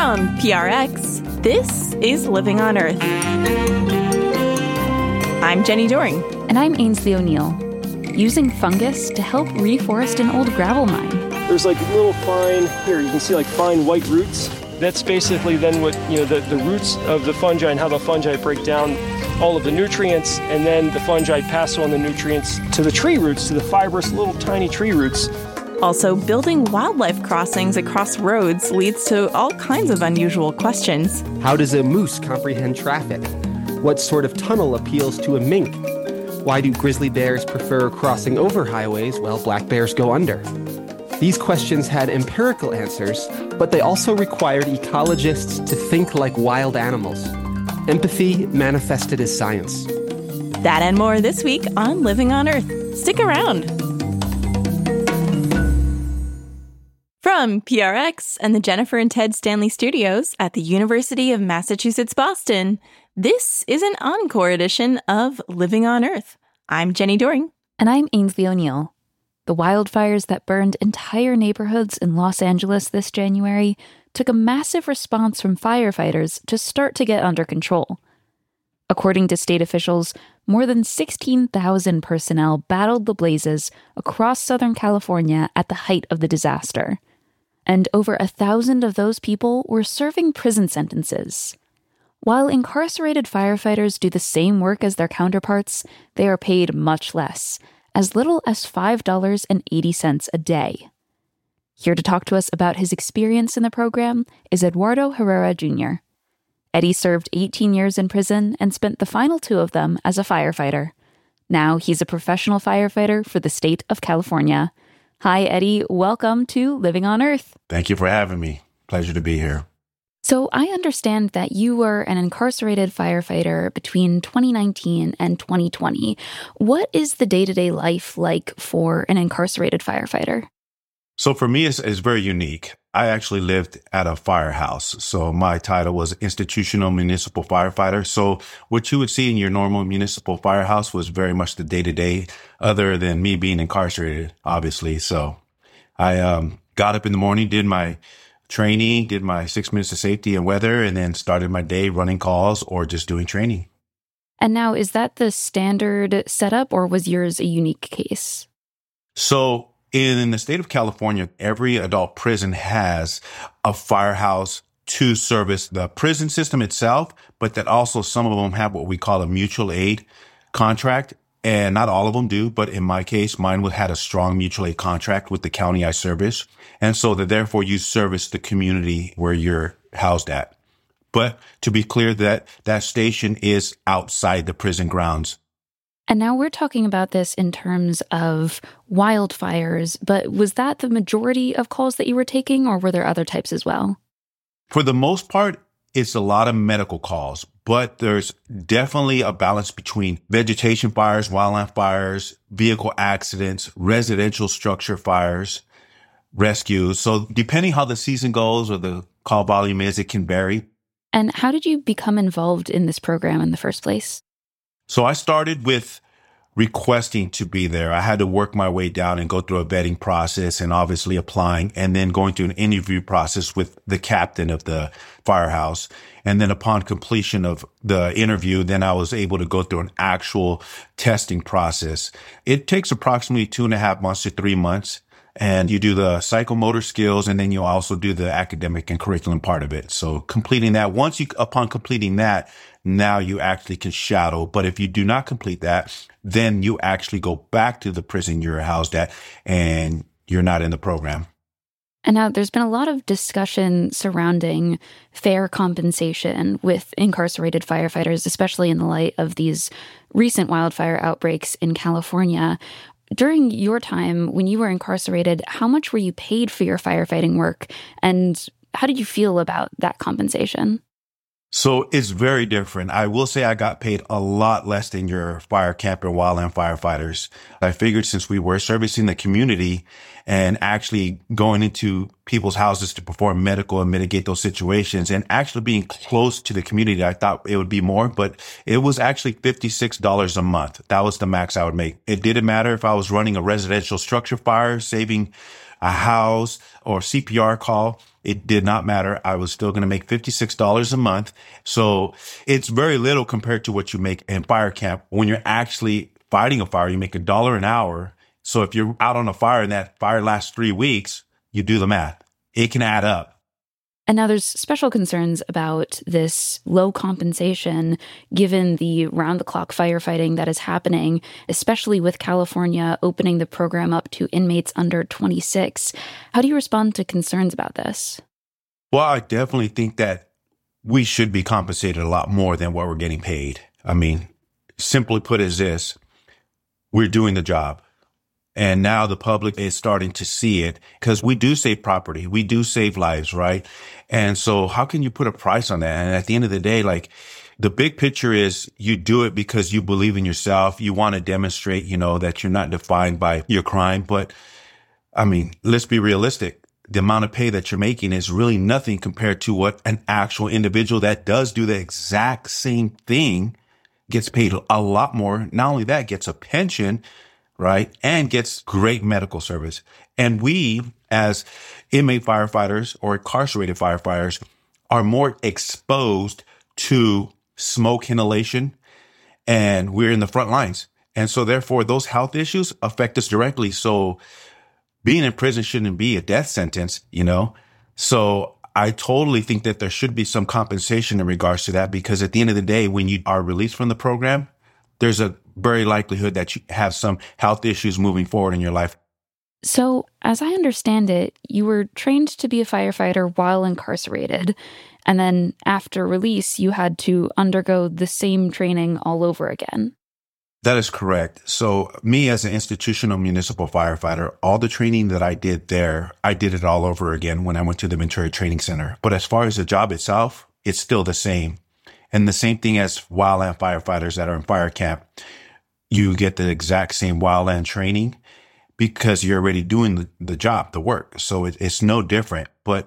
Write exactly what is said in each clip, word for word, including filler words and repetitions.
From P R X, this is Living on Earth. I'm Jenny Doring. And I'm Ainsley O'Neill. Using fungus to help reforest an old gravel mine. There's like little fine, here you can see like fine white roots. That's basically then what, you know, the, the roots of the fungi and how the fungi break down all of the nutrients, and then the fungi pass on the nutrients to the tree roots, to the fibrous little tiny tree roots. Also, building wildlife crossings across roads leads to all kinds of unusual questions. How does a moose comprehend traffic? What sort of tunnel appeals to a mink? Why do grizzly bears prefer crossing over highways while black bears go under? These questions had empirical answers, but they also required ecologists to think like wild animals. Empathy manifested as science. That and more this week on Living on Earth. Stick around. From P R X and the Jennifer and Ted Stanley Studios at the University of Massachusetts, Boston, this is an encore edition of Living on Earth. I'm Jenny Doring. And I'm Ainsley O'Neill. The wildfires that burned entire neighborhoods in Los Angeles this January took a massive response from firefighters to start to get under control. According to state officials, more than sixteen thousand personnel battled the blazes across Southern California at the height of the disaster. And over a thousand of those people were serving prison sentences. While incarcerated firefighters do the same work as their counterparts, they are paid much less, as little as five dollars and eighty cents a day. Here to talk to us about his experience in the program is Eduardo Herrera Junior Eddie served eighteen years in prison and spent the final two of them as a firefighter. Now he's a professional firefighter for the state of California. Hi, Eddie. Welcome to Living on Earth. Thank you for having me. Pleasure to be here. So I understand that you were an incarcerated firefighter between twenty nineteen and twenty twenty. What is the day-to-day life like for an incarcerated firefighter? So for me, it's, it's very unique. I actually lived at a firehouse. So my title was institutional municipal firefighter. So what you would see in your normal municipal firehouse was very much the day-to-day, other than me being incarcerated, obviously. So I um, got up in the morning, did my training, did my six minutes of safety and weather, and then started my day running calls or just doing training. And now, is that the standard setup, or was yours a unique case? So in the state of California, every adult prison has a firehouse to service the prison system itself, but that also some of them have what we call a mutual aid contract. And not all of them do, but in my case, mine had a strong mutual aid contract with the county I service. And so that therefore you service the community where you're housed at. But to be clear, that that station is outside the prison grounds. And now we're talking about this in terms of wildfires, but was that the majority of calls that you were taking, or were there other types as well? For the most part, it's a lot of medical calls, but there's definitely a balance between vegetation fires, wildland fires, vehicle accidents, residential structure fires, rescues. So depending how the season goes or the call volume is, it can vary. And how did you become involved in this program in the first place? So I started with requesting to be there. I had to work my way down and go through a vetting process and obviously applying, and then going through an interview process with the captain of the firehouse. And then upon completion of the interview, then I was able to go through an actual testing process. It takes approximately two and a half months to three months. And you do the psychomotor skills, and then you also do the academic and curriculum part of it. So completing that, once you, upon completing that, now you actually can shadow. But if you do not complete that, then you actually go back to the prison you're housed at, and you're not in the program. And now there's been a lot of discussion surrounding fair compensation with incarcerated firefighters, especially in the light of these recent wildfire outbreaks in California. During your time when you were incarcerated, how much were you paid for your firefighting work, and how did you feel about that compensation? So it's very different. I will say I got paid a lot less than your fire camp or wildland firefighters. I figured since we were servicing the community and actually going into people's houses to perform medical and mitigate those situations and actually being close to the community, I thought it would be more, but it was actually fifty-six dollars a month. That was the max I would make. It didn't matter if I was running a residential structure fire, saving a house, or C P R call. It did not matter. I was still going to make fifty-six dollars a month. So it's very little compared to what you make in fire camp. When you're actually fighting a fire, you make a dollar an hour. So if you're out on a fire and that fire lasts three weeks, you do the math. It can add up. And now there's special concerns about this low compensation given the round-the-clock firefighting that is happening, especially with California opening the program up to inmates under twenty-six. How do you respond to concerns about this? Well, I definitely think that we should be compensated a lot more than what we're getting paid. I mean, simply put as this, we're doing the job. And now the public is starting to see it because we do save property. We do save lives, right? And so how can you put a price on that? And at the end of the day, like the big picture is you do it because you believe in yourself. You want to demonstrate, you know, that you're not defined by your crime. But I mean, let's be realistic. The amount of pay that you're making is really nothing compared to what an actual individual that does do the exact same thing gets paid a lot more. Not only that, gets a pension, right? And gets great medical service. And we, as inmate firefighters or incarcerated firefighters, are more exposed to smoke inhalation, and we're in the front lines. And so therefore, those health issues affect us directly. So being in prison shouldn't be a death sentence, you know? So I totally think that there should be some compensation in regards to that, because at the end of the day, when you are released from the program, there's a very likelihood that you have some health issues moving forward in your life. So, as I understand it, you were trained to be a firefighter while incarcerated, and then after release, you had to undergo the same training all over again. That is correct. So me as an institutional municipal firefighter, all the training that I did there, I did it all over again when I went to the Ventura Training Center. But as far as the job itself, it's still the same. And the same thing as wildland firefighters that are in fire camp. You get the exact same wildland training because you're already doing the, the job, the work. So it, it's no different. But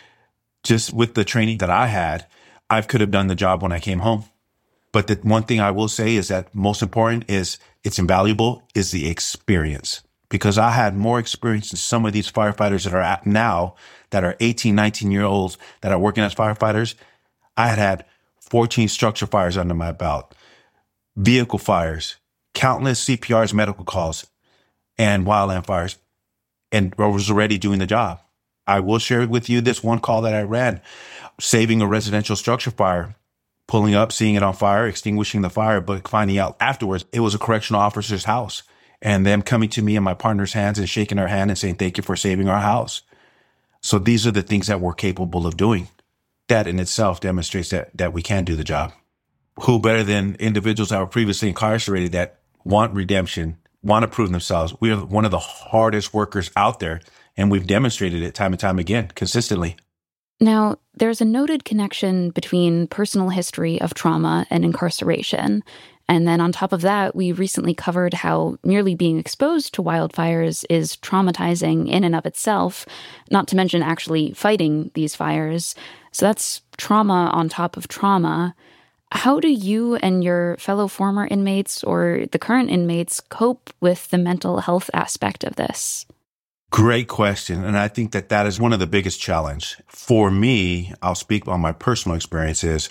just with the training that I had, I could have done the job when I came home. But the one thing I will say is that most important is it's invaluable is the experience, because I had more experience than some of these firefighters that are at now that are eighteen, nineteen year olds that are working as firefighters. I had had fourteen structure fires under my belt, vehicle fires, countless C P Rs, medical calls, and wildland fires, and I was already doing the job. I will share with you this one call that I ran, saving a residential structure fire. Pulling up, seeing it on fire, extinguishing the fire, but finding out afterwards it was a correctional officer's house, and them coming to me and my partner's hands and shaking our hand and saying, thank you for saving our house. So these are the things that we're capable of doing. That in itself demonstrates that, that we can do the job. Who better than individuals that were previously incarcerated that want redemption, want to prove themselves? We are one of the hardest workers out there, and we've demonstrated it time and time again, consistently. Now, there's a noted connection between personal history of trauma and incarceration. And then on top of that, we recently covered how merely being exposed to wildfires is traumatizing in and of itself, not to mention actually fighting these fires. So that's trauma on top of trauma. How do you and your fellow former inmates or the current inmates cope with the mental health aspect of this? Great question. And I think that that is one of the biggest challenges. For me, I'll speak on my personal experiences.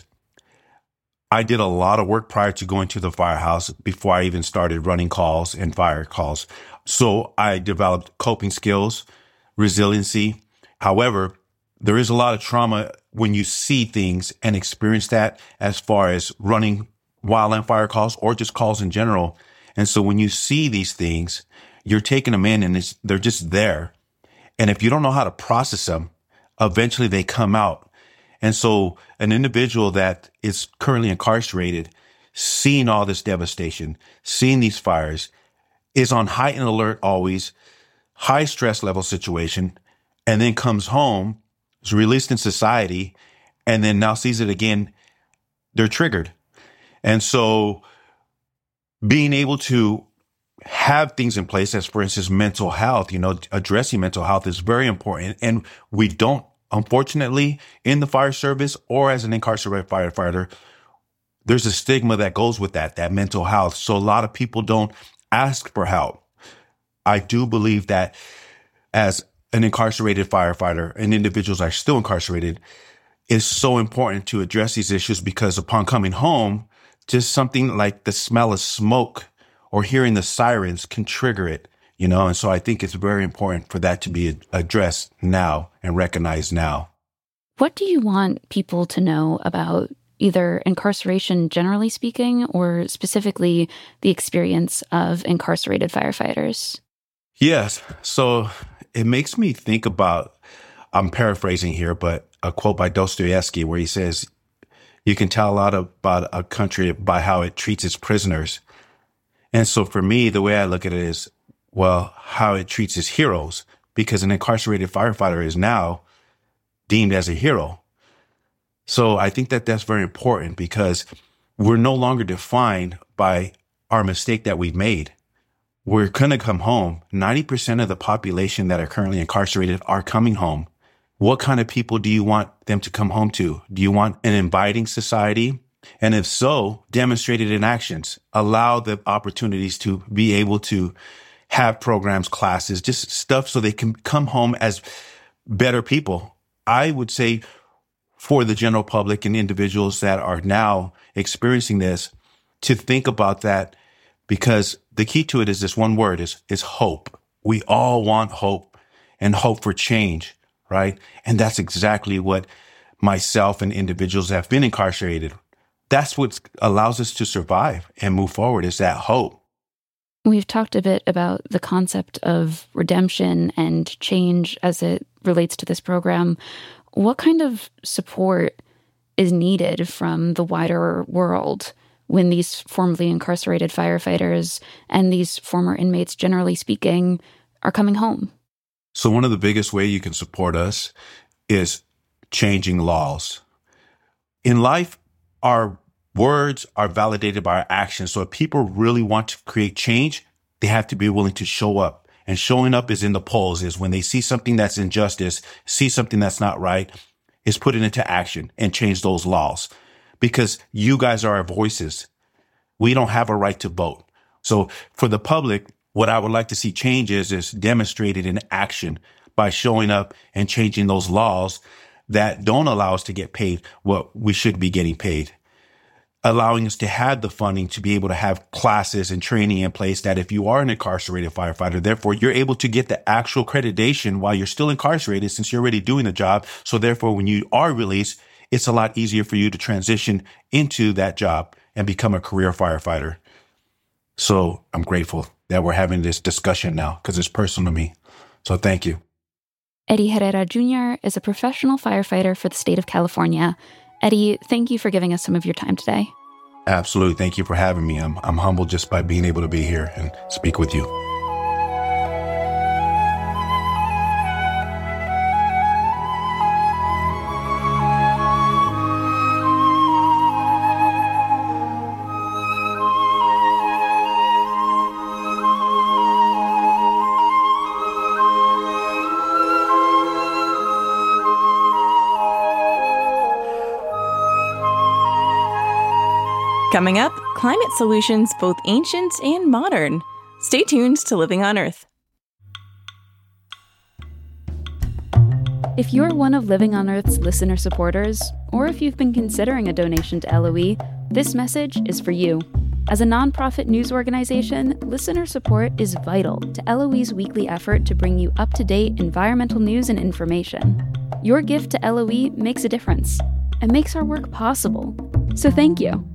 I did a lot of work prior to going to the firehouse before I even started running calls and fire calls. So I developed coping skills, resiliency. However, there is a lot of trauma when you see things and experience that as far as running wildland fire calls or just calls in general. And so when you see these things, you're taking them in and it's, they're just there. And if you don't know how to process them, eventually they come out. And so an individual that is currently incarcerated, seeing all this devastation, seeing these fires, is on heightened alert always, high stress level situation, and then comes home, is released in society, and then now sees it again, they're triggered. And so being able to have things in place, as for instance, mental health, you know, addressing mental health is very important. And we don't, unfortunately, in the fire service or as an incarcerated firefighter, there's a stigma that goes with that, that mental health. So a lot of people don't ask for help. I do believe that as an incarcerated firefighter and individuals that are still incarcerated, it's so important to address these issues because upon coming home, just something like the smell of smoke or hearing the sirens can trigger it, you know? And so I think it's very important for that to be addressed now and recognized now. What do you want people to know about either incarceration generally speaking or specifically the experience of incarcerated firefighters? Yes. So it makes me think about, I'm paraphrasing here, but a quote by Dostoevsky where he says, you can tell a lot about a country by how it treats its prisoners. And so for me, the way I look at it is, well, how it treats its heroes, because an incarcerated firefighter is now deemed as a hero. So I think that that's very important because we're no longer defined by our mistake that we've made. We're going to come home. ninety percent of the population that are currently incarcerated are coming home. What kind of people do you want them to come home to? Do you want an inviting society? And if so, demonstrate it in actions. Allow the opportunities to be able to have programs, classes, just stuff so they can come home as better people. I would say for the general public and individuals that are now experiencing this to think about that, because the key to it is this one word is, is hope. We all want hope and hope for change, right? And that's exactly what myself and individuals that have been incarcerated, that's what allows us to survive and move forward is that hope. We've talked a bit about the concept of redemption and change as it relates to this program. What kind of support is needed from the wider world when these formerly incarcerated firefighters and these former inmates, generally speaking, are coming home? So one of the biggest ways you can support us is changing laws. In life, our words are validated by our actions. So if people really want to create change, they have to be willing to show up. And showing up is in the polls, is when they see something that's injustice, see something that's not right, is put it into action and change those laws. Because you guys are our voices. We don't have a right to vote. So for the public, what I would like to see changes is demonstrated in action by showing up and changing those laws that don't allow us to get paid what we should be getting paid. Allowing us to have the funding to be able to have classes and training in place that if you are an incarcerated firefighter, therefore you're able to get the actual accreditation while you're still incarcerated since you're already doing the job. So therefore, when you are released, it's a lot easier for you to transition into that job and become a career firefighter. So I'm grateful that we're having this discussion now because it's personal to me. So thank you. Eddie Herrera Junior is a professional firefighter for the state of California. Eddie, thank you for giving us some of your time today. Absolutely. Thank you for having me. I'm, I'm humbled just by being able to be here and speak with you. Coming up, climate solutions both ancient and modern. Stay tuned to Living on Earth. If you're one of Living on Earth's listener supporters, or if you've been considering a donation to L O E, this message is for you. As a nonprofit news organization, listener support is vital to L O E's weekly effort to bring you up-to-date environmental news and information. Your gift to L O E makes a difference and makes our work possible. So thank you.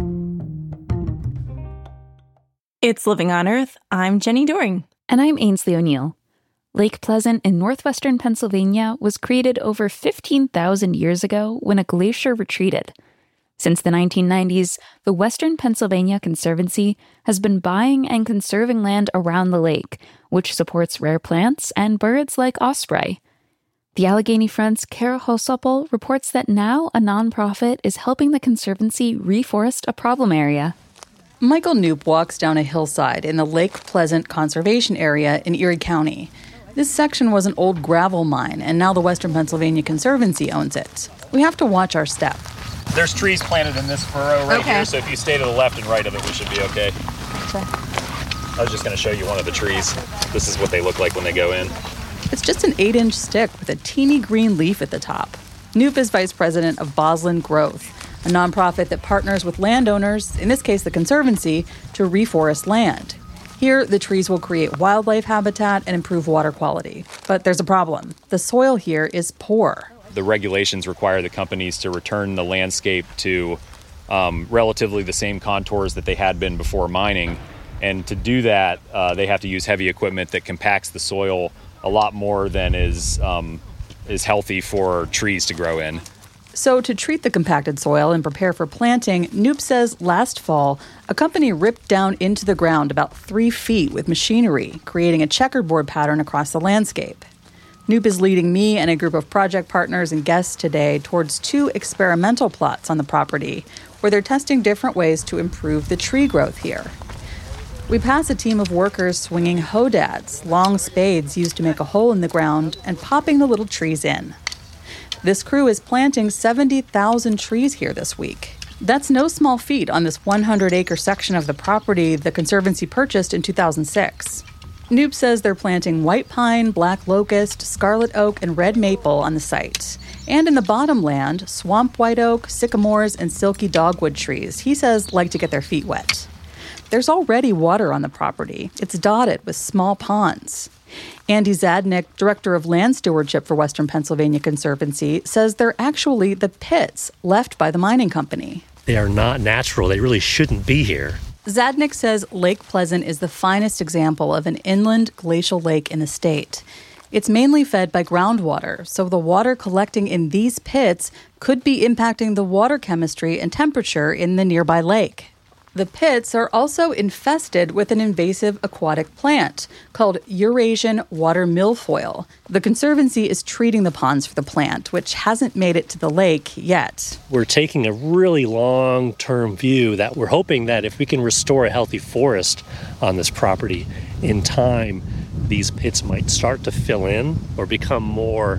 It's Living on Earth. I'm Jenny Doering. And I'm Ainsley O'Neill. Lake Pleasant in northwestern Pennsylvania was created over fifteen thousand years ago when a glacier retreated. Since the nineteen nineties, the Western Pennsylvania Conservancy has been buying and conserving land around the lake, which supports rare plants and birds like osprey. The Allegheny Front's Kara Hosopol reports that now a nonprofit is helping the Conservancy reforest a problem area. Michael Knoop walks down a hillside in the Lake Pleasant Conservation Area in Erie County. This section was an old gravel mine, and now the Western Pennsylvania Conservancy owns it. We have to watch our step. There's trees planted in this furrow right okay. here, so if you stay to the left and right of it, we should be okay. Okay. I was just going to show you one of the trees. This is what they look like when they go in. It's just an eight-inch stick with a teeny green leaf at the top. Knoop is vice president of Bosland Growth, a nonprofit that partners with landowners, in this case the Conservancy, to reforest land. Here, the trees will create wildlife habitat and improve water quality. But there's a problem. The soil here is poor. The regulations require the companies to return the landscape to um, relatively the same contours that they had been before mining. And to do that, uh, they have to use heavy equipment that compacts the soil a lot more than is um, is healthy for trees to grow in. So to treat the compacted soil and prepare for planting, Knoop says last fall, a company ripped down into the ground about three feet with machinery, creating a checkerboard pattern across the landscape. Knoop is leading me and a group of project partners and guests today towards two experimental plots on the property, where they're testing different ways to improve the tree growth here. We pass a team of workers swinging hodads, long spades used to make a hole in the ground, and popping the little trees in. This crew is planting seventy thousand trees here this week. That's no small feat on this one hundred acre section of the property the Conservancy purchased in two thousand six. Knoop says they're planting white pine, black locust, scarlet oak, and red maple on the site. And in the bottomland, swamp white oak, sycamores, and silky dogwood trees, he says, like to get their feet wet. There's already water on the property. It's dotted with small ponds. Andy Zadnick, director of land stewardship for Western Pennsylvania Conservancy, says they're actually the pits left by the mining company. They are not natural. They really shouldn't be here. Zadnick says Lake Pleasant is the finest example of an inland glacial lake in the state. It's mainly fed by groundwater, so the water collecting in these pits could be impacting the water chemistry and temperature in the nearby lake. The pits are also infested with an invasive aquatic plant called Eurasian water milfoil. The Conservancy is treating the ponds for the plant, which hasn't made it to the lake yet. We're taking a really long-term view that we're hoping that if we can restore a healthy forest on this property in time, these pits might start to fill in or become more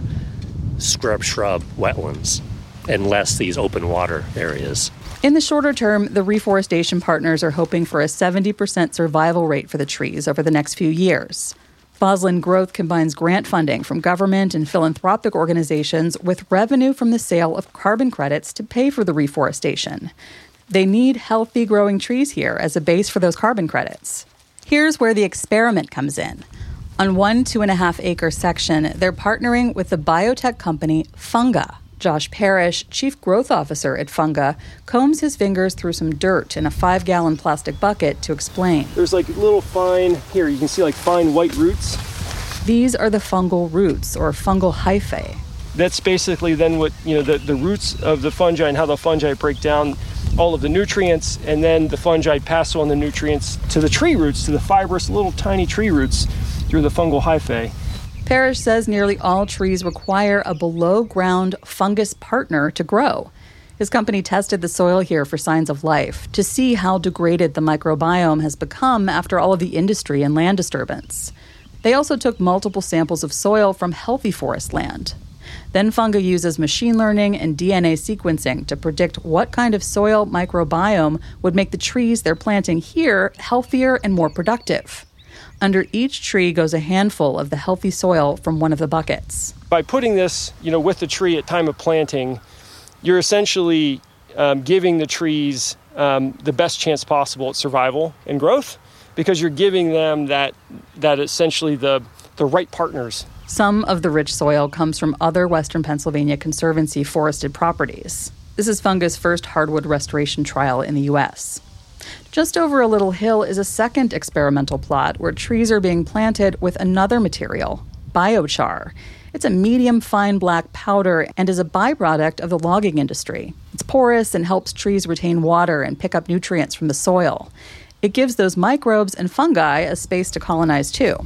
scrub shrub wetlands and less these open water areas. In the shorter term, the reforestation partners are hoping for a seventy percent survival rate for the trees over the next few years. Bosland Growth combines grant funding from government and philanthropic organizations with revenue from the sale of carbon credits to pay for the reforestation. They need healthy growing trees here as a base for those carbon credits. Here's where the experiment comes in. On one two and a half acre section, they're partnering with the biotech company Funga. Josh Parrish, chief growth officer at Funga, combs his fingers through some dirt in a five-gallon plastic bucket to explain. There's like little fine, here you can see like fine white roots. These are the fungal roots, or fungal hyphae. That's basically then what, you know, the, the roots of the fungi and how the fungi break down all of the nutrients, and then the fungi pass on the nutrients to the tree roots, to the fibrous little tiny tree roots through the fungal hyphae. Parrish says nearly all trees require a below-ground fungus partner to grow. His company tested the soil here for signs of life to see how degraded the microbiome has become after all of the industry and land disturbance. They also took multiple samples of soil from healthy forest land. Then Funga uses machine learning and D N A sequencing to predict what kind of soil microbiome would make the trees they're planting here healthier and more productive. Under each tree goes a handful of the healthy soil from one of the buckets. By putting this, you know, with the tree at time of planting, you're essentially um, giving the trees um, the best chance possible at survival and growth, because you're giving them that that essentially the the right partners. Some of the rich soil comes from other Western Pennsylvania Conservancy forested properties. This is Funga's first hardwood restoration trial in the U S Just over a little hill is a second experimental plot where trees are being planted with another material, biochar. It's a medium fine black powder and is a byproduct of the logging industry. It's porous and helps trees retain water and pick up nutrients from the soil. It gives those microbes and fungi a space to colonize too.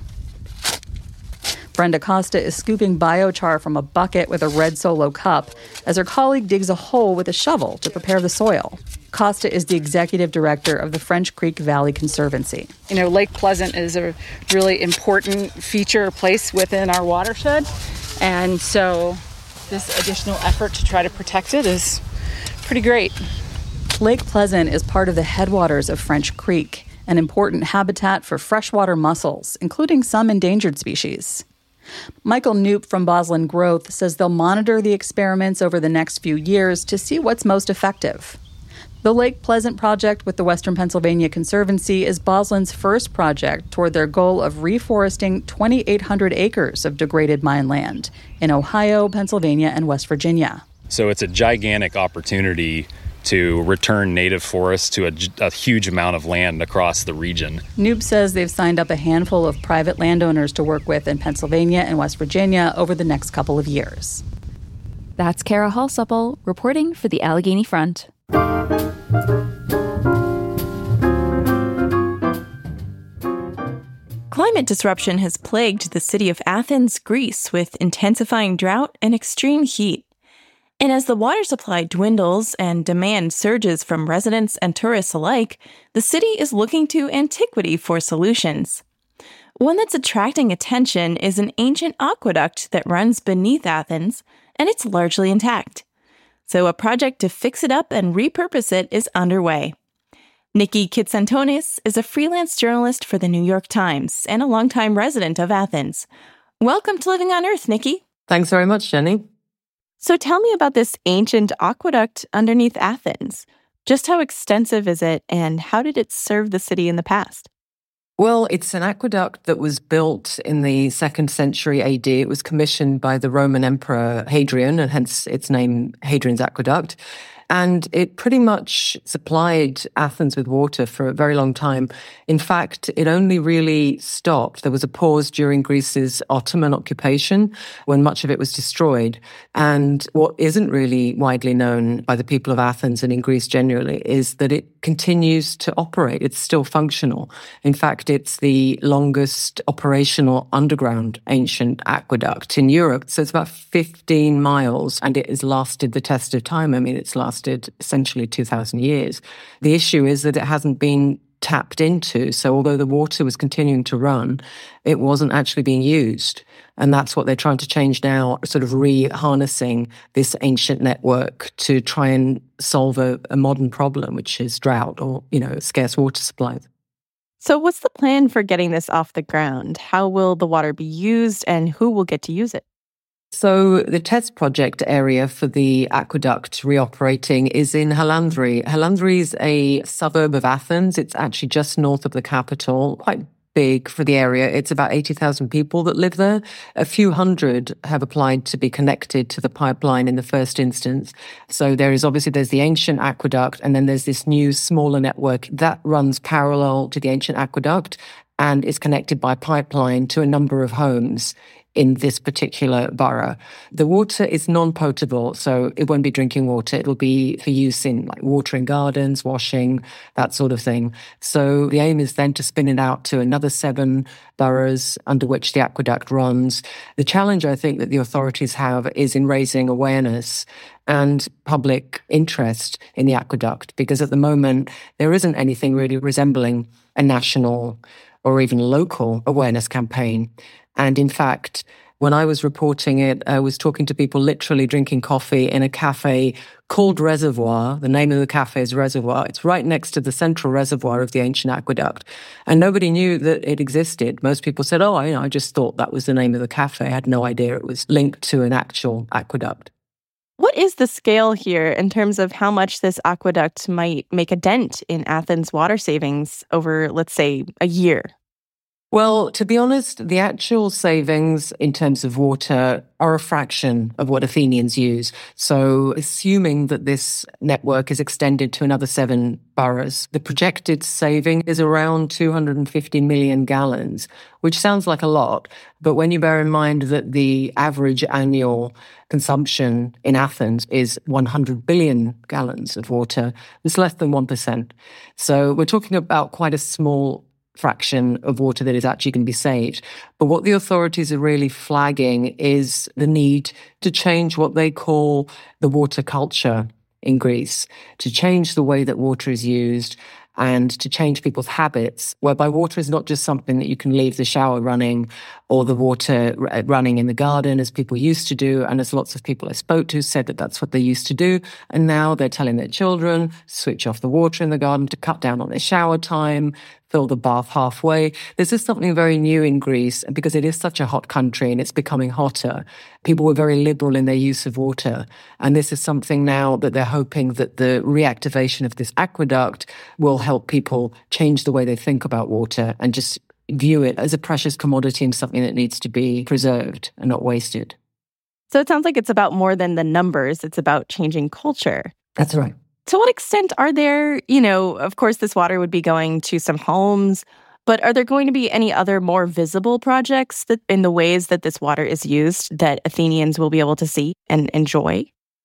Brenda Costa is scooping biochar from a bucket with a red Solo cup as her colleague digs a hole with a shovel to prepare the soil. Costa is the executive director of the French Creek Valley Conservancy. You know, Lake Pleasant is a really important feature place within our watershed, and so this additional effort to try to protect it is pretty great. Lake Pleasant is part of the headwaters of French Creek, an important habitat for freshwater mussels, including some endangered species. Michael Knoop from Bosland Growth says they'll monitor the experiments over the next few years to see what's most effective. The Lake Pleasant project with the Western Pennsylvania Conservancy is Bosland's first project toward their goal of reforesting twenty-eight hundred acres of degraded mine land in Ohio, Pennsylvania, and West Virginia. So it's a gigantic opportunity to return native forests to a, a huge amount of land across the region. Knoop says they've signed up a handful of private landowners to work with in Pennsylvania and West Virginia over the next couple of years. That's Kara Halsupple reporting for the Allegheny Front. Climate disruption has plagued the city of Athens, Greece, with intensifying drought and extreme heat. And as the water supply dwindles and demand surges from residents and tourists alike, the city is looking to antiquity for solutions. One that's attracting attention is an ancient aqueduct that runs beneath Athens, and it's largely intact. So a project to fix it up and repurpose it is underway. Nikki Kitsantonis is a freelance journalist for the New York Times and a longtime resident of Athens. Welcome to Living on Earth, Nikki. Thanks very much, Jenny. So tell me about this ancient aqueduct underneath Athens. Just how extensive is it, and how did it serve the city in the past? Well, it's an aqueduct that was built in the second century A D. It was commissioned by the Roman Emperor Hadrian, and hence its name, Hadrian's Aqueduct. And it pretty much supplied Athens with water for a very long time. In fact, it only really stopped. There was a pause during Greece's Ottoman occupation when much of it was destroyed. And what isn't really widely known by the people of Athens and in Greece generally is that it continues to operate. It's still functional. In fact, it's the longest operational underground ancient aqueduct in Europe. So it's about fifteen miles, and it has lasted the test of time. I mean, it's lasted essentially two thousand years. The issue is that it hasn't been tapped into. So although the water was continuing to run, it wasn't actually being used. And that's what they're trying to change now, sort of re-harnessing this ancient network to try and solve a, a modern problem, which is drought or, you know, scarce water supplies. So what's the plan for getting this off the ground? How will the water be used, and who will get to use it? So the test project area for the aqueduct reoperating is in Halandri. Halandri is a suburb of Athens. It's actually just north of the capital, quite big for the area. It's about eighty thousand people that live there. A few hundred have applied to be connected to the pipeline in the first instance. So there is obviously, there's the ancient aqueduct, and then there's this new smaller network that runs parallel to the ancient aqueduct and is connected by pipeline to a number of homes in this particular borough. The water is non-potable, so it won't be drinking water. It'll be for use in like watering gardens, washing, that sort of thing. So the aim is then to spin it out to another seven boroughs under which the aqueduct runs. The challenge I think that the authorities have is in raising awareness and public interest in the aqueduct, because at the moment there isn't anything really resembling a national or even local awareness campaign. And in fact, when I was reporting it, I was talking to people literally drinking coffee in a cafe called Reservoir. The name of the cafe is Reservoir. It's right next to the central reservoir of the ancient aqueduct. And nobody knew that it existed. Most people said, oh, I, I just thought that was the name of the cafe. I had no idea it was linked to an actual aqueduct. What is the scale here in terms of how much this aqueduct might make a dent in Athens' water savings over, let's say, a year? Well, to be honest, the actual savings in terms of water are a fraction of what Athenians use. So assuming that this network is extended to another seven boroughs, the projected saving is around two hundred fifty million gallons, which sounds like a lot. But when you bear in mind that the average annual consumption in Athens is one hundred billion gallons of water, it's less than one percent. So we're talking about quite a small fraction of water that is actually going to be saved. But what the authorities are really flagging is the need to change what they call the water culture in Greece, to change the way that water is used and to change people's habits, whereby water is not just something that you can leave the shower running or the water r- running in the garden as people used to do. And as lots of people I spoke to said that that's what they used to do. And now they're telling their children, switch off the water in the garden, to cut down on their shower time, fill the bath halfway. This is something very new in Greece because it is such a hot country and it's becoming hotter. People were very liberal in their use of water. And this is something now that they're hoping that the reactivation of this aqueduct will help people change the way they think about water and just view it as a precious commodity and something that needs to be preserved and not wasted. So it sounds like it's about more than the numbers. It's about changing culture. That's right. To what extent are there, you know, of course, this water would be going to some homes, but are there going to be any other more visible projects that in the ways that this water is used that Athenians will be able to see and enjoy?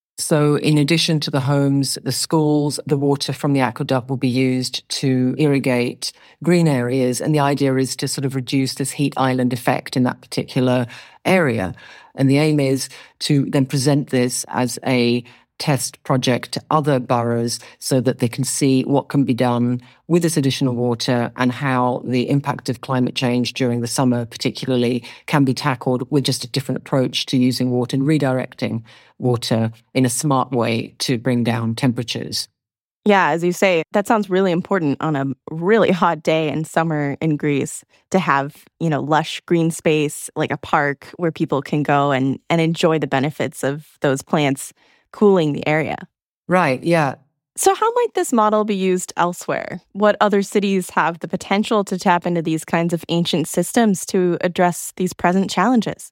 So in addition to the homes, the schools, the water from the aqueduct will be used to irrigate green areas. And the idea is to sort of reduce this heat island effect in that particular area. And the aim is to then present this as a test project to other boroughs so that they can see what can be done with this additional water and how the impact of climate change during the summer particularly can be tackled with just a different approach to using water and redirecting water in a smart way to bring down temperatures. Yeah, as you say, that sounds really important on a really hot day in summer in Greece to have, you know, lush green space like a park where people can go and, and enjoy the benefits of those plants cooling the area. Right, yeah. So how might this model be used elsewhere? What other cities have the potential to tap into these kinds of ancient systems to address these present challenges?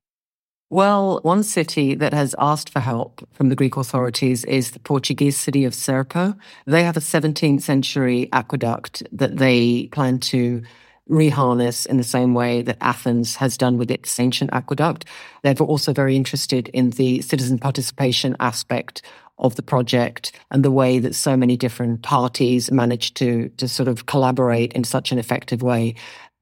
Well, one city that has asked for help from the Greek authorities is the Portuguese city of Serpa. They have a seventeenth century aqueduct that they plan to reharness in the same way that Athens has done with its ancient aqueduct. They're also very interested in the citizen participation aspect of the project and the way that so many different parties managed to, to sort of collaborate in such an effective way.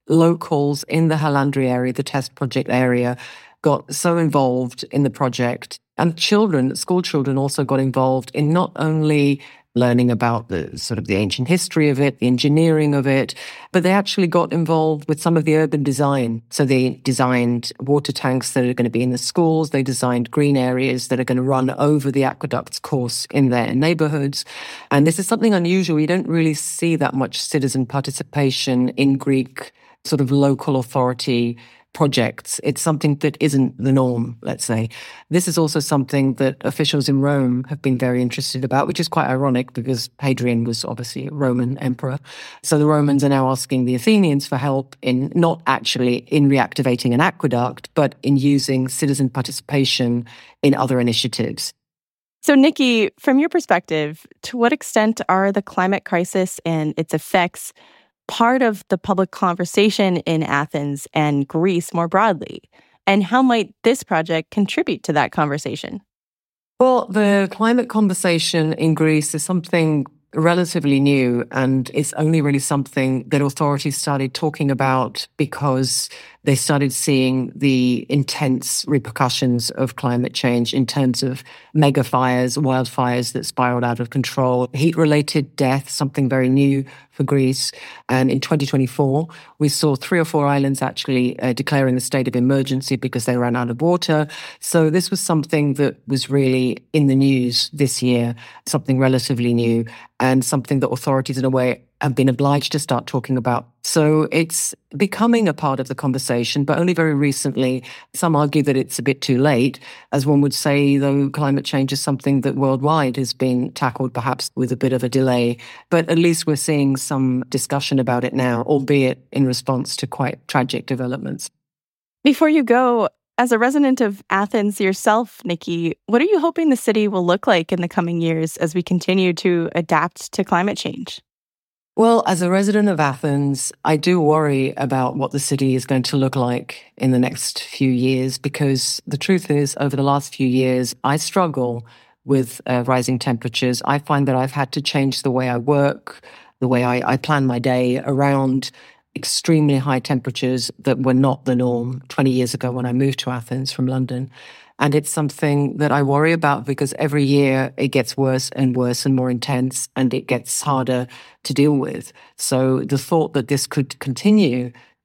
Locals in the Halandri area, the test project area, got so involved in the project, and children, school children also got involved in not only learning about the sort of the ancient history of it, the engineering of it, but they actually got involved with some of the urban design. So they designed water tanks that are going to be in the schools. They designed green areas that are going to run over the aqueduct's course in their neighborhoods. And this is something unusual. You don't really see that much citizen participation in Greek sort of local authority projects. It's something that isn't the norm, let's say. This is also something that officials in Rome have been very interested about, which is quite ironic because Hadrian was obviously a Roman emperor. So the Romans are now asking the Athenians for help in not actually in reactivating an aqueduct, but in using citizen participation in other initiatives. So, Nikki, from your perspective, to what extent are the climate crisis and its effects part of the public conversation in Athens and Greece more broadly? And how might this project contribute to that conversation? Well, the climate conversation in Greece is something relatively new, and it's only really something that authorities started talking about because they started seeing the intense repercussions of climate change in terms of mega fires, wildfires that spiraled out of control, heat-related death, something very new for Greece. And in twenty twenty-four, we saw three or four islands actually uh, declaring a state of emergency because they ran out of water. So this was something that was really in the news this year, something relatively new, and something that authorities in a way have been obliged to start talking about. So it's becoming a part of the conversation, but only very recently. Some argue that it's a bit too late. As one would say, though, climate change is something that worldwide has been tackled perhaps with a bit of a delay. But at least we're seeing some discussion about it now, albeit in response to quite tragic developments. Before you go, as a resident of Athens yourself, Nikki, what are you hoping the city will look like in the coming years as we continue to adapt to climate change? Well, as a resident of Athens, I do worry about what the city is going to look like in the next few years, because the truth is, over the last few years, I struggle with uh, rising temperatures. I find that I've had to change the way I work, the way I, I plan my day around extremely high temperatures that were not the norm twenty years ago when I moved to Athens from London. And it's something that I worry about because every year it gets worse and worse and more intense, and it gets harder to deal with. So the thought that this could continue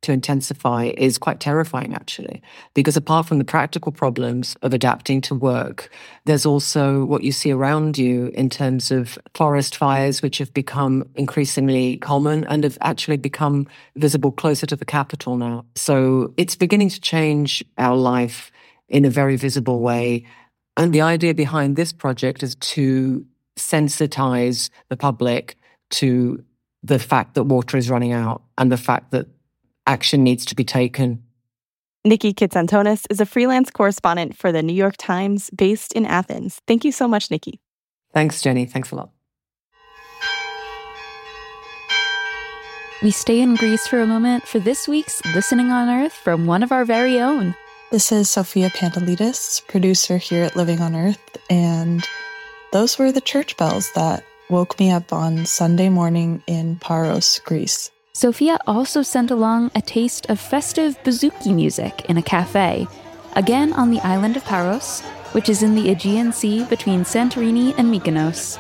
to intensify is quite terrifying, actually, because apart from the practical problems of adapting to work, there's also what you see around you in terms of forest fires, which have become increasingly common and have actually become visible closer to the capital now. So it's beginning to change our life in a very visible way. And the idea behind this project is to sensitize the public to the fact that water is running out and the fact that action needs to be taken. Nikki Kitsantonis is a freelance correspondent for the New York Times based in Athens. Thank you so much, Nikki. Thanks, Jenny. Thanks a lot. We stay in Greece for a moment for this week's Listening on Earth from one of our very own. This is Sophia Pantelidis, producer here at Living on Earth, and those were the church bells that woke me up on Sunday morning in Paros, Greece. Sophia also sent along a taste of festive bouzouki music in a cafe, again on the island of Paros, which is in the Aegean Sea between Santorini and Mykonos.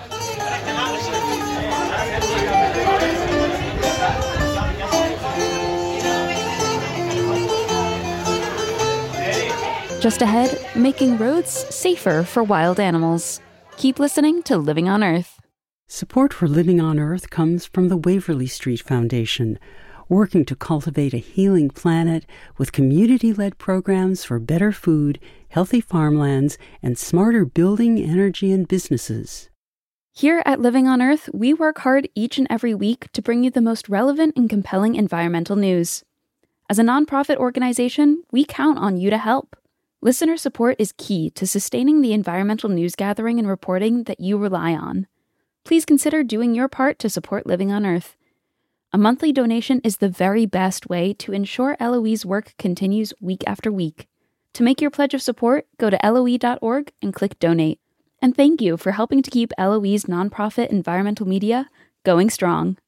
Just ahead, making roads safer for wild animals. Keep listening to Living on Earth. Support for Living on Earth comes from the Waverly Street Foundation, working to cultivate a healing planet with community-led programs for better food, healthy farmlands, and smarter building, energy, and businesses. Here at Living on Earth, we work hard each and every week to bring you the most relevant and compelling environmental news. As a nonprofit organization, we count on you to help. Listener support is key to sustaining the environmental news gathering and reporting that you rely on. Please consider doing your part to support Living on Earth. A monthly donation is the very best way to ensure L O E's work continues week after week. To make your pledge of support, go to L O E dot org and click Donate. And thank you for helping to keep L O E's nonprofit environmental media going strong.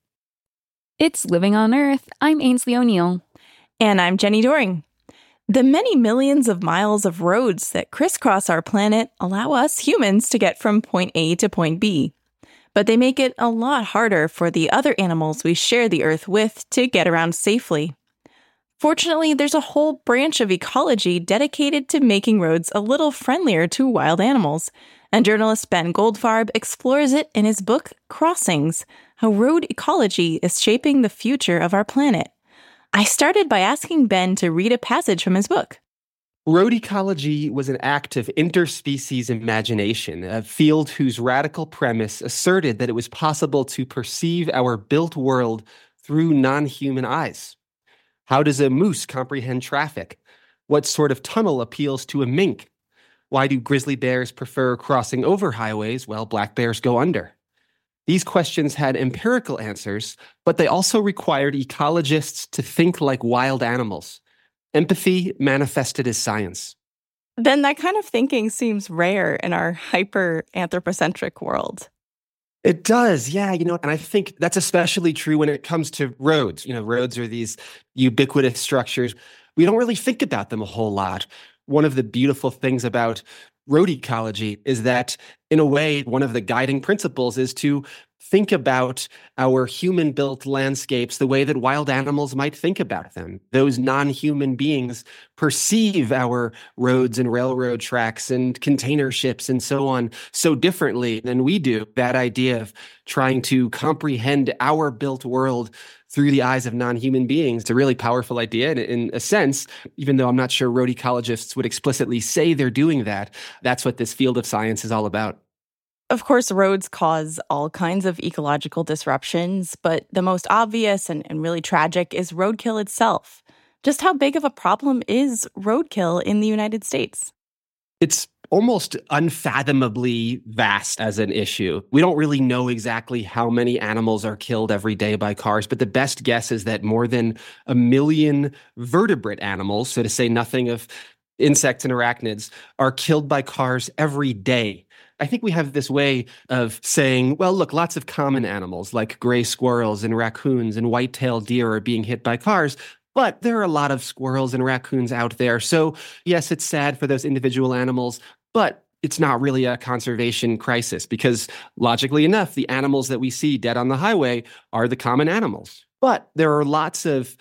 It's Living on Earth. I'm Ainsley O'Neill. And I'm Jenny Doring. The many millions of miles of roads that crisscross our planet allow us humans to get from point A to point B. But they make it a lot harder for the other animals we share the Earth with to get around safely. Fortunately, there's a whole branch of ecology dedicated to making roads a little friendlier to wild animals, and journalist Ben Goldfarb explores it in his book, Crossings, How Road Ecology is Shaping the Future of Our Planet. I started by asking Ben to read a passage from his book. Road ecology was an act of interspecies imagination, a field whose radical premise asserted that it was possible to perceive our built world through non-human eyes. How does a moose comprehend traffic? What sort of tunnel appeals to a mink? Why do grizzly bears prefer crossing over highways while black bears go under? These questions had empirical answers, but they also required ecologists to think like wild animals. Empathy manifested as science. Then that kind of thinking seems rare in our hyper-anthropocentric world. It does, yeah, you know, and I think that's especially true when it comes to roads. You know, roads are these ubiquitous structures. We don't really think about them a whole lot. One of the beautiful things about road ecology is that, in a way, one of the guiding principles is to think about our human-built landscapes the way that wild animals might think about them. Those non-human beings perceive our roads and railroad tracks and container ships and so on so differently than we do. That idea of trying to comprehend our built world through the eyes of non-human beings is a really powerful idea. And in a sense, even though I'm not sure road ecologists would explicitly say they're doing that, that's what this field of science is all about. Of course, roads cause all kinds of ecological disruptions, but the most obvious and, and really tragic is roadkill itself. Just how big of a problem is roadkill in the United States? It's almost unfathomably vast as an issue. We don't really know exactly how many animals are killed every day by cars, but the best guess is that more than a million vertebrate animals, so to say nothing of insects and arachnids, are killed by cars every day. I think we have this way of saying, well, look, lots of common animals like gray squirrels and raccoons and white-tailed deer are being hit by cars, but there are a lot of squirrels and raccoons out there. So yes, it's sad for those individual animals, but it's not really a conservation crisis because logically enough, the animals that we see dead on the highway are the common animals. But there are lots of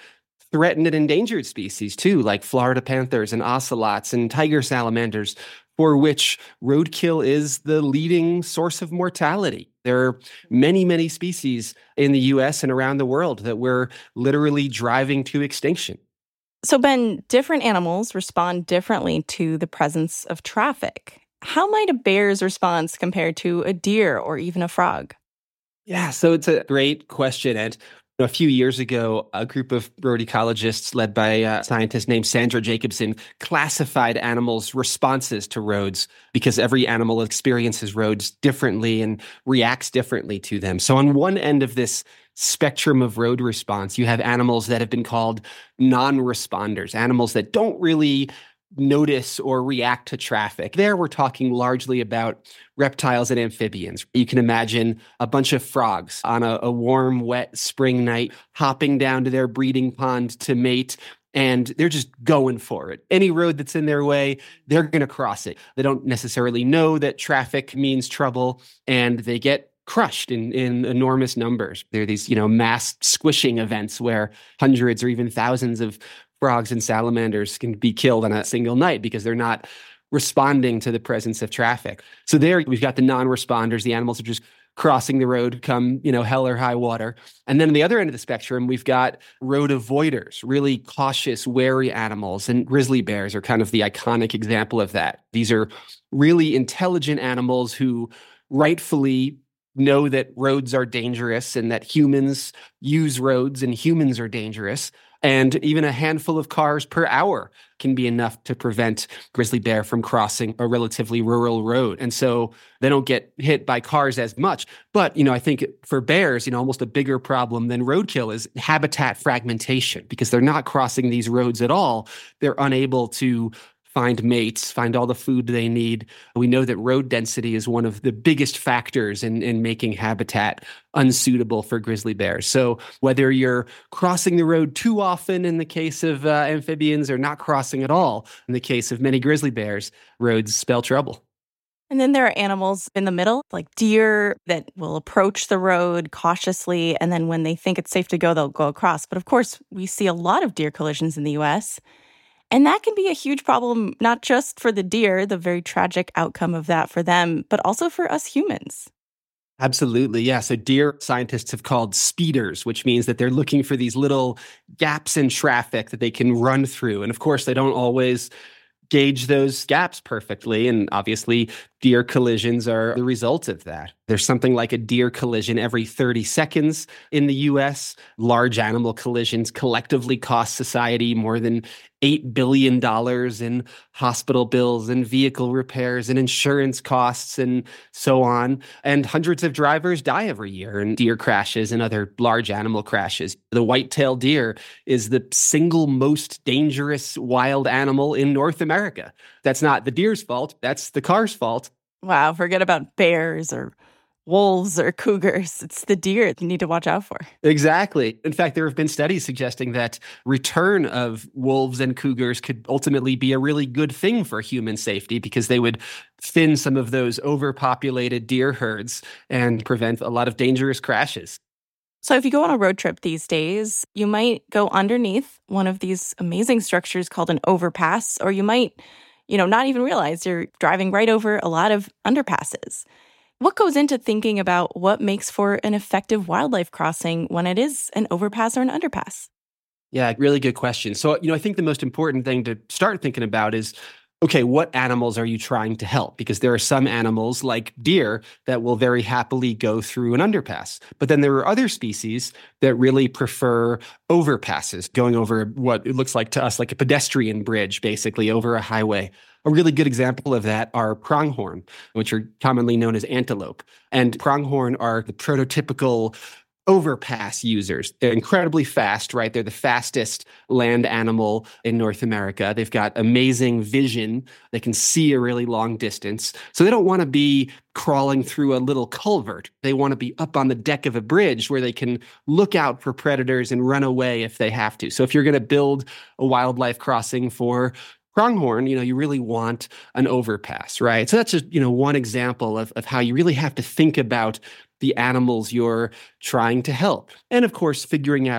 threatened and endangered species too, like Florida panthers and ocelots and tiger salamanders, for which roadkill is the leading source of mortality. There are many, many species in the U S and around the world that we're literally driving to extinction. So, Ben, different animals respond differently to the presence of traffic. How might a bear's response compare to a deer or even a frog? Yeah, so it's a great question. And a few years ago, a group of road ecologists led by a scientist named Sandra Jacobson classified animals' responses to roads because every animal experiences roads differently and reacts differently to them. So on one end of this spectrum of road response, you have animals that have been called non-responders, animals that don't really notice or react to traffic. There we're talking largely about reptiles and amphibians. You can imagine a bunch of frogs on a, a warm, wet spring night hopping down to their breeding pond to mate, and they're just going for it. Any road that's in their way, they're going to cross it. They don't necessarily know that traffic means trouble, and they get crushed in, in enormous numbers. There are these, you know, mass squishing events where hundreds or even thousands of frogs and salamanders can be killed on a single night because they're not responding to the presence of traffic. So there we've got the non-responders, the animals are just crossing the road come, you know, hell or high water. And then on the other end of the spectrum, we've got road avoiders, really cautious, wary animals. And grizzly bears are kind of the iconic example of that. These are really intelligent animals who rightfully know that roads are dangerous and that humans use roads and humans are dangerous. And even a handful of cars per hour can be enough to prevent grizzly bear from crossing a relatively rural road. And so they don't get hit by cars as much. But, you know, I think for bears, you know, almost a bigger problem than roadkill is habitat fragmentation because they're not crossing these roads at all. They're unable to find mates, find all the food they need. We know that road density is one of the biggest factors in, in making habitat unsuitable for grizzly bears. So whether you're crossing the road too often in the case of uh, amphibians or not crossing at all in the case of many grizzly bears, roads spell trouble. And then there are animals in the middle, like deer, that will approach the road cautiously, and then when they think it's safe to go, they'll go across. But of course, we see a lot of deer collisions in the U S, and that can be a huge problem, not just for the deer, the very tragic outcome of that for them, but also for us humans. Absolutely, yeah. So deer scientists have called speeders, which means that they're looking for these little gaps in traffic that they can run through. And of course, they don't always gauge those gaps perfectly. And obviously, deer collisions are the result of that. There's something like a deer collision every thirty seconds in the U S. Large animal collisions collectively cost society more than eight billion dollars in hospital bills and vehicle repairs and insurance costs and so on. And hundreds of drivers die every year in deer crashes and other large animal crashes. The white-tailed deer is the single most dangerous wild animal in North America. That's not the deer's fault. That's the car's fault. Wow, forget about bears or wolves or cougars. It's the deer you need to watch out for. Exactly. In fact, there have been studies suggesting that return of wolves and cougars could ultimately be a really good thing for human safety because they would thin some of those overpopulated deer herds and prevent a lot of dangerous crashes. So if you go on a road trip these days, you might go underneath one of these amazing structures called an overpass, or you might, you know, not even realize you're driving right over a lot of underpasses. What goes into thinking about what makes for an effective wildlife crossing when it is an overpass or an underpass? Yeah, really good question. So, you know, I think the most important thing to start thinking about is, okay, what animals are you trying to help? Because there are some animals like deer that will very happily go through an underpass. But then there are other species that really prefer overpasses, going over what it looks like to us like a pedestrian bridge, basically over a highway. A really good example of that are pronghorn, which are commonly known as antelope. And pronghorn are the prototypical overpass users. They're incredibly fast, right? They're the fastest land animal in North America. They've got amazing vision. They can see a really long distance. So they don't want to be crawling through a little culvert. They want to be up on the deck of a bridge where they can look out for predators and run away if they have to. So if you're going to build a wildlife crossing for pronghorn, you know, you really want an overpass, right? So that's just, you know, one example of, of how you really have to think about the animals you're trying to help. And of course, figuring out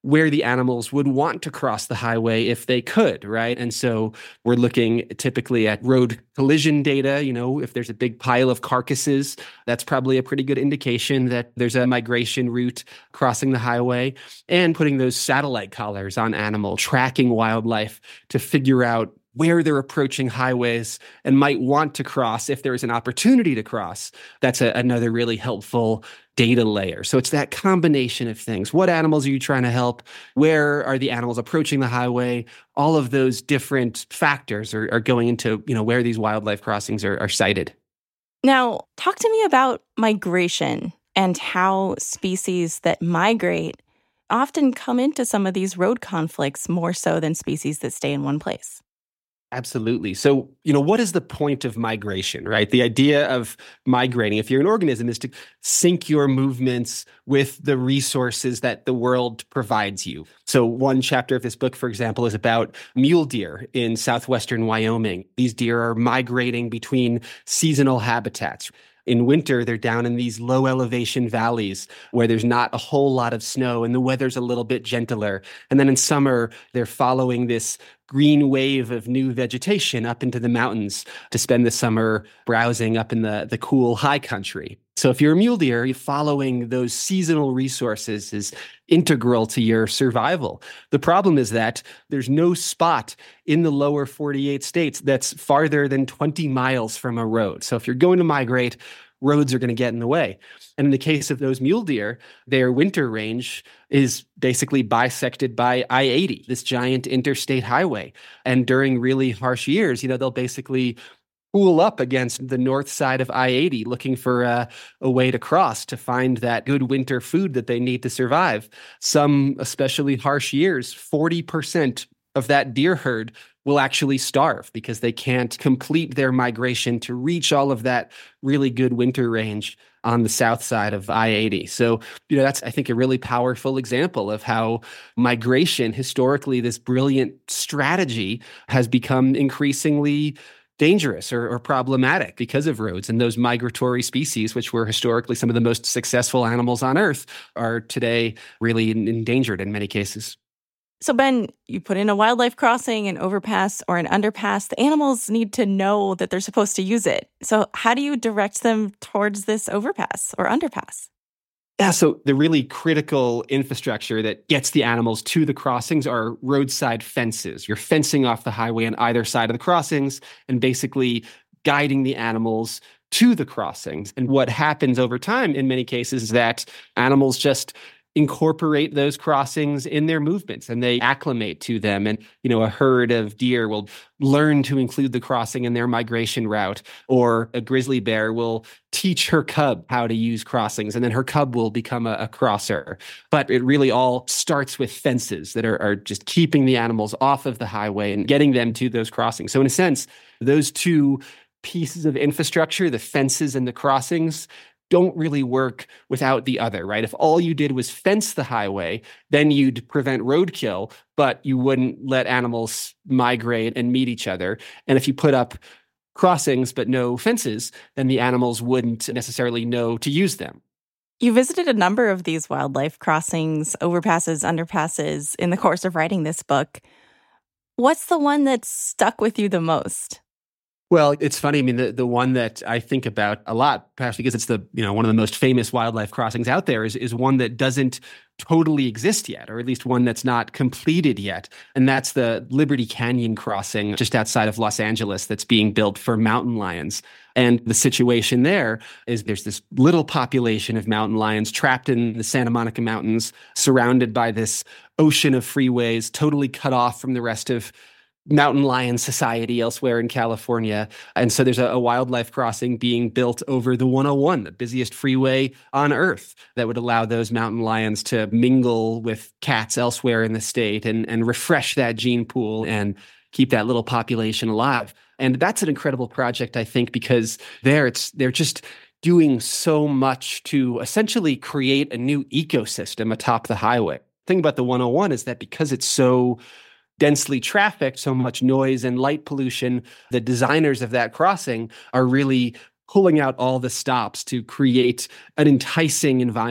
where the animals would want to cross the highway if they could, right? And so we're looking typically at road collision data. You know, if there's a big pile of carcasses, that's probably a pretty good indication that there's a migration route crossing the highway, and putting those satellite collars on animal, tracking wildlife to figure out where they're approaching highways and might want to cross if there is an opportunity to cross. That's a, another really helpful data layer. So it's that combination of things. What animals are you trying to help? Where are the animals approaching the highway? All of those different factors are, are going into, you know, where these wildlife crossings are, are sited. Now, talk to me about migration and how species that migrate often come into some of these road conflicts more so than species that stay in one place. Absolutely. So, you know, what is the point of migration, right? The idea of migrating, if you're an organism, is to sync your movements with the resources that the world provides you. So one chapter of this book, for example, is about mule deer in southwestern Wyoming. These deer are migrating between seasonal habitats. In winter, they're down in these low elevation valleys where there's not a whole lot of snow and the weather's a little bit gentler. And then in summer, they're following this green wave of new vegetation up into the mountains to spend the summer browsing up in the, the cool high country. So if you're a mule deer, following those seasonal resources is integral to your survival. The problem is that there's no spot in the lower forty-eight states that's farther than twenty miles from a road. So if you're going to migrate, roads are going to get in the way. And in the case of those mule deer, their winter range is basically bisected by I eighty, this giant interstate highway. And during really harsh years, you know, they'll basically pool up against the north side of I eighty, looking for a, a way to cross to find that good winter food that they need to survive. Some especially harsh years, forty percent of that deer herd will actually starve because they can't complete their migration to reach all of that really good winter range on the south side of I eighty. So, you know, that's, I think, a really powerful example of how migration, historically, this brilliant strategy, has become increasingly dangerous or, or problematic because of roads. And those migratory species, which were historically some of the most successful animals on Earth, are today really endangered in many cases. So, Ben, you put in a wildlife crossing, an overpass, or an underpass. The animals need to know that they're supposed to use it. So how do you direct them towards this overpass or underpass? Yeah, so the really critical infrastructure that gets the animals to the crossings are roadside fences. You're fencing off the highway on either side of the crossings and basically guiding the animals to the crossings. And what happens over time in many cases is that animals just incorporate those crossings in their movements and they acclimate to them. And, you know, a herd of deer will learn to include the crossing in their migration route, or a grizzly bear will teach her cub how to use crossings, and then her cub will become a, a crosser. But it really all starts with fences that are, are just keeping the animals off of the highway and getting them to those crossings. So in a sense, those two pieces of infrastructure, the fences and the crossings, don't really work without the other, right? If all you did was fence the highway, then you'd prevent roadkill, but you wouldn't let animals migrate and meet each other. And if you put up crossings but no fences, then the animals wouldn't necessarily know to use them. You visited a number of these wildlife crossings, overpasses, underpasses in the course of writing this book. What's the one that stuck with you the most? Well, it's funny. I mean, the, the one that I think about a lot, perhaps because it's the, you know, one of the most famous wildlife crossings out there, is, is one that doesn't totally exist yet, or at least one that's not completed yet. And that's the Liberty Canyon crossing just outside of Los Angeles that's being built for mountain lions. And the situation there is there's this little population of mountain lions trapped in the Santa Monica Mountains, surrounded by this ocean of freeways, totally cut off from the rest of mountain lion society elsewhere in California. And so there's a, a wildlife crossing being built over the one oh one, the busiest freeway on Earth, that would allow those mountain lions to mingle with cats elsewhere in the state and, and refresh that gene pool and keep that little population alive. And that's an incredible project, I think, because there it's they're just doing so much to essentially create a new ecosystem atop the highway. The thing about the one oh one is that because it's so densely trafficked, so much noise and light pollution, the designers of that crossing are really pulling out all the stops to create an enticing environment.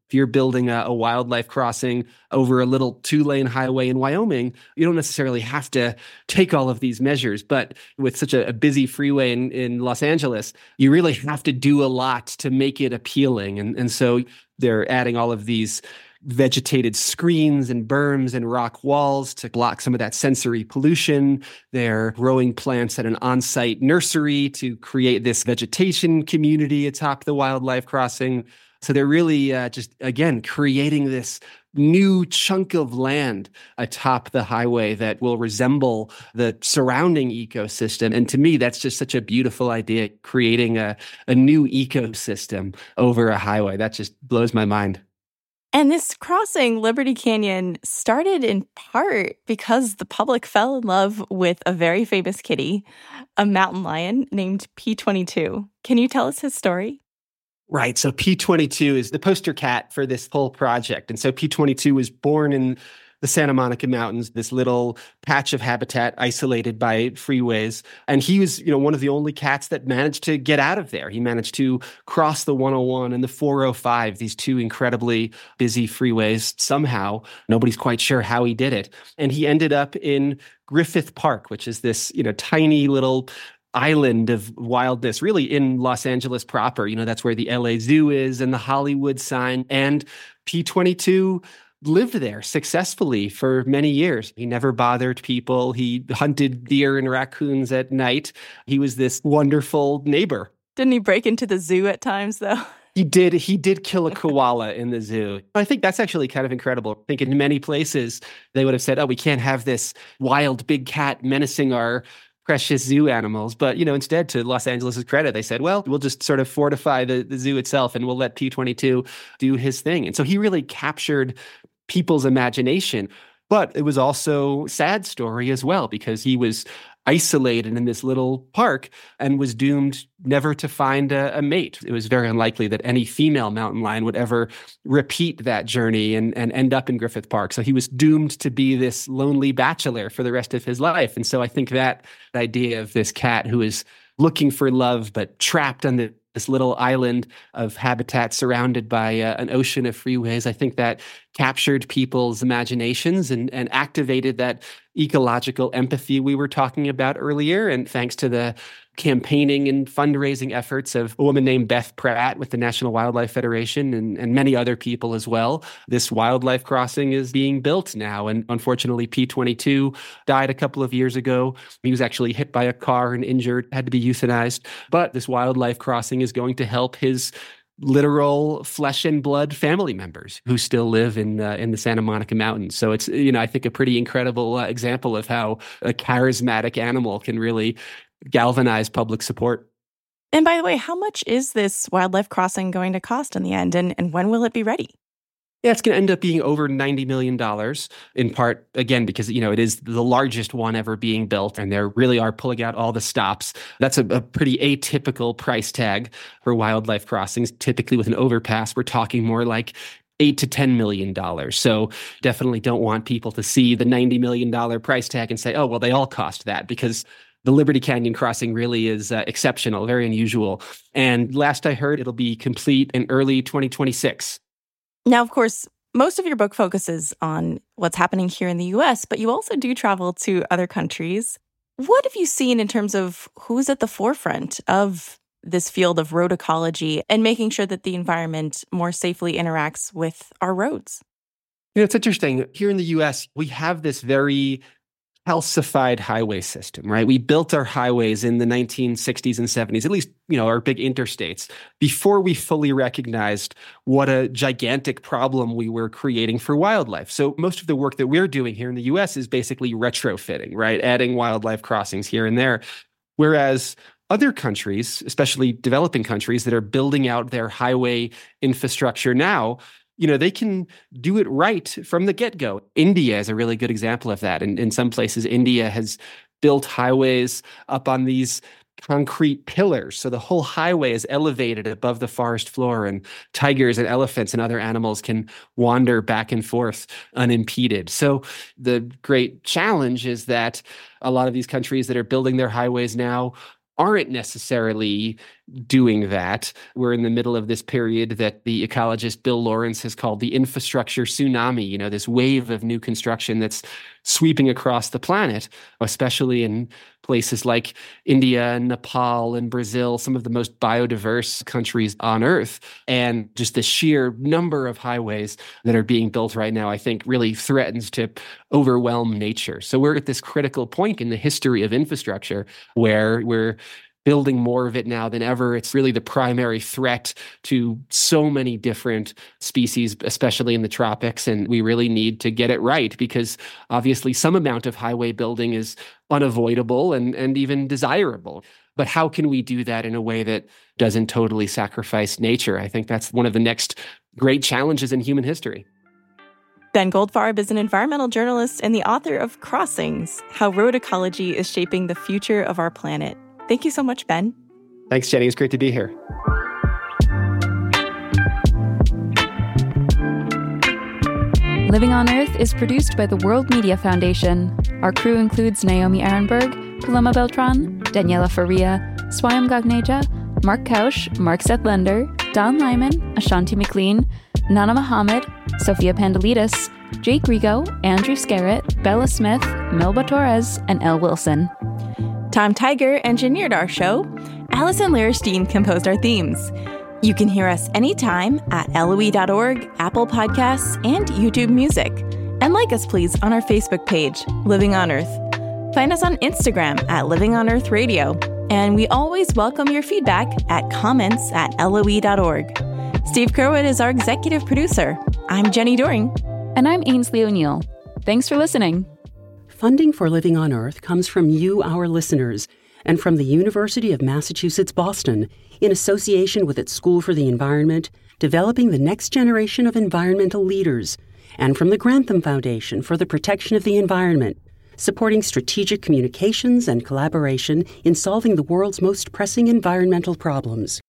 If you're building a, a wildlife crossing over a little two-lane highway in Wyoming, you don't necessarily have to take all of these measures. But with such a, a busy freeway in, in Los Angeles, you really have to do a lot to make it appealing. And, and so they're adding all of these vegetated screens and berms and rock walls to block some of that sensory pollution. They're growing plants at an on-site nursery to create this vegetation community atop the wildlife crossing. So they're really uh, just, again, creating this new chunk of land atop the highway that will resemble the surrounding ecosystem. And to me, that's just such a beautiful idea, creating a, a new ecosystem over a highway. That just blows my mind. And this crossing, Liberty Canyon, started in part because the public fell in love with a very famous kitty, a mountain lion named P twenty-two. Can you tell us his story? Right. So P twenty-two is the poster cat for this whole project. And so P twenty-two was born in the Santa Monica Mountains, this little patch of habitat isolated by freeways. And he was, you know, one of the only cats that managed to get out of there. He managed to cross the one oh one and the four oh five, these two incredibly busy freeways somehow. Nobody's quite sure how he did it. And he ended up in Griffith Park, which is this, you know, tiny little island of wildness, really in Los Angeles proper. You know, that's where the L A Zoo is and the Hollywood sign. And P twenty-two lived there successfully for many years. He never bothered people. He hunted deer and raccoons at night. He was this wonderful neighbor. Didn't he break into the zoo at times, though? He did. He did kill a koala in the zoo. I think that's actually kind of incredible. I think in many places they would have said, oh, we can't have this wild big cat menacing our precious zoo animals. But, you know, instead, to Los Angeles' credit, they said, well, we'll just sort of fortify the, the zoo itself and we'll let P twenty-two do his thing. And so he really captured people's imagination. But it was also a sad story as well, because he was isolated in this little park and was doomed never to find a, a mate. It was very unlikely that any female mountain lion would ever repeat that journey and, and end up in Griffith Park. So he was doomed to be this lonely bachelor for the rest of his life. And so I think that idea of this cat who is looking for love but trapped on the this little island of habitat surrounded by uh, an ocean of freeways, I think that captured people's imaginations and, and activated that ecological empathy we were talking about earlier. And thanks to the campaigning and fundraising efforts of a woman named Beth Pratt with the National Wildlife Federation and, and many other people as well, this wildlife crossing is being built now. And unfortunately, P twenty-two died a couple of years ago. He was actually hit by a car and injured, had to be euthanized. But this wildlife crossing is going to help his literal flesh and blood family members who still live in uh, in the Santa Monica Mountains. So it's, you know, I think a pretty incredible uh, example of how a charismatic animal can really galvanize public support. And by the way, how much is this wildlife crossing going to cost in the end, and, and when will it be ready? Yeah, it's going to end up being over ninety million dollars, in part, again, because, you know, it is the largest one ever being built, and they really are pulling out all the stops. That's a, a pretty atypical price tag for wildlife crossings. Typically with an overpass, we're talking more like eight to ten million dollars. So definitely don't want people to see the ninety million dollars price tag and say, oh, well, they all cost that, because the Liberty Canyon crossing really is uh, exceptional, very unusual. And last I heard, it'll be complete in early twenty twenty-six. Now, of course, most of your book focuses on what's happening here in the U S, but you also do travel to other countries. What have you seen in terms of who's at the forefront of this field of road ecology and making sure that the environment more safely interacts with our roads? You know, it's interesting. Here in the U S, we have this very calcified highway system, right? We built our highways in the nineteen sixties and seventies, at least, you know, our big interstates, before we fully recognized what a gigantic problem we were creating for wildlife. So most of the work that we're doing here in the U S is basically retrofitting, right? Adding wildlife crossings here and there. Whereas other countries, especially developing countries that are building out their highway infrastructure now, you know, they can do it right from the get-go. India is a really good example of that. And in some places, India has built highways up on these concrete pillars. So the whole highway is elevated above the forest floor, and tigers and elephants and other animals can wander back and forth unimpeded. So the great challenge is that a lot of these countries that are building their highways now aren't necessarily doing that. We're in the middle of this period that the ecologist Bill Lawrence has called the infrastructure tsunami, you know, this wave of new construction that's sweeping across the planet, especially in places like India and Nepal and Brazil, some of the most biodiverse countries on Earth. And just the sheer number of highways that are being built right now, I think, really threatens to overwhelm nature. So we're at this critical point in the history of infrastructure where we're building more of it now than ever. It's really the primary threat to so many different species, especially in the tropics. And we really need to get it right because obviously some amount of highway building is unavoidable and, and even desirable. But how can we do that in a way that doesn't totally sacrifice nature? I think that's one of the next great challenges in human history. Ben Goldfarb is an environmental journalist and the author of Crossings, How Road Ecology is Shaping the Future of Our Planet. Thank you so much, Ben. Thanks, Jenny. It's great to be here. Living on Earth is produced by the World Media Foundation. Our crew includes Naomi Arenberg, Paloma Beltran, Daniela Faria, Swayam Gagneja, Mark Kausch, Mark Sethlender, Don Lyman, Ashanti McLean, Nana Mohammed, Sophia Pandalidis, Jake Rigo, Andrew Scarrett, Bella Smith, Melba Torres, and Elle Wilson. Tom Tiger engineered our show. Allison Lairstein composed our themes. You can hear us anytime at L O E dot org, Apple Podcasts, and YouTube Music. And like us, please, on our Facebook page, Living on Earth. Find us on Instagram at Living on Earth Radio. And we always welcome your feedback at comments at L O E dot org. Steve Kerwood is our executive producer. I'm Jenny Doering. And I'm Ainsley O'Neill. Thanks for listening. Funding for Living on Earth comes from you, our listeners, and from the University of Massachusetts Boston, in association with its School for the Environment, developing the next generation of environmental leaders, and from the Grantham Foundation for the Protection of the Environment, supporting strategic communications and collaboration in solving the world's most pressing environmental problems.